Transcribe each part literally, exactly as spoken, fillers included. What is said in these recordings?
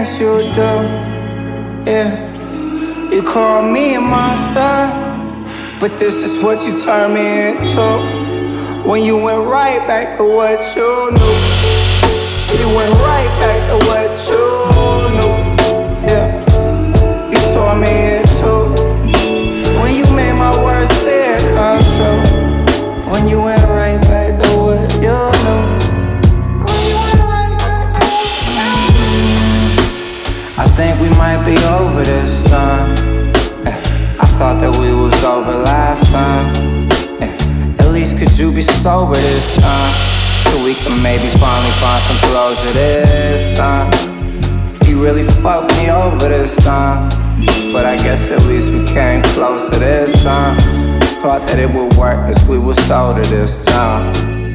things you do, yeah. You call me a monster, but this is what you turn me into. When you went right back to what you knew. You went right back to what you knew, yeah. You tore me into. When you made my worst fear come true. When you went right back to what you knew. I think we might be over this time. eh, I thought that we was over last time. eh, At least could you be sober this time, so we can maybe finally find some closure this time. You really fucked me over this time, but I guess at least we came closer this time. Thought that it would work as we were sober this time.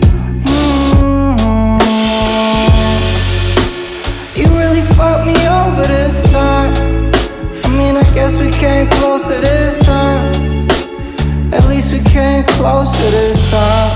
You really fucked me over this time. I mean, I guess we came closer this time. At least we came closer this time.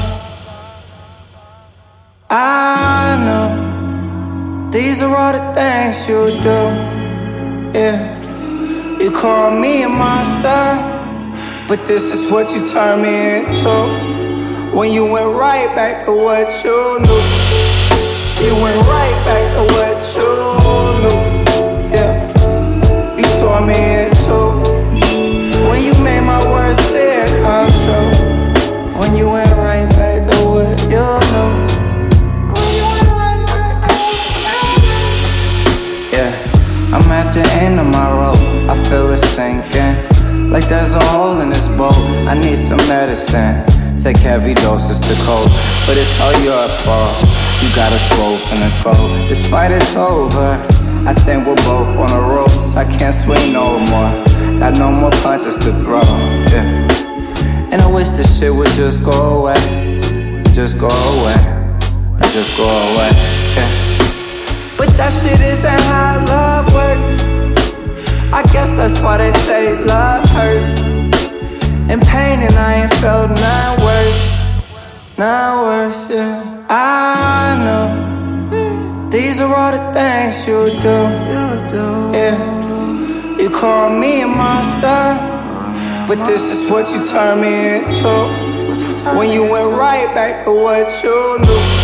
I know these are all the things you do, yeah. You call me a monster, but this is what you turn me into. When you went right back to what you knew. You went right back to what you knew, yeah. You tore me into. When you made my worst fear come true. When you went right back to what you knew. When you went right back to what you knew. Yeah, I'm at the end of my rope. I feel it sinking, like there's a hole in this boat. I need some medicine. Take heavy doses to cope, but it's all your fault. You got us both in a cold. This fight is over. I think we're both on the ropes. I can't swing no more. Got no more punches to throw, yeah. And I wish this shit would just go away. Just go away. Just go away, yeah. But that shit isn't how love works. I guess that's why they say love hurts. And pain, and I ain't felt none worse. None worse, yeah. I know these are all the things you do, yeah. You call me a monster, but this is what you turn me into. When you went right back to what you knew.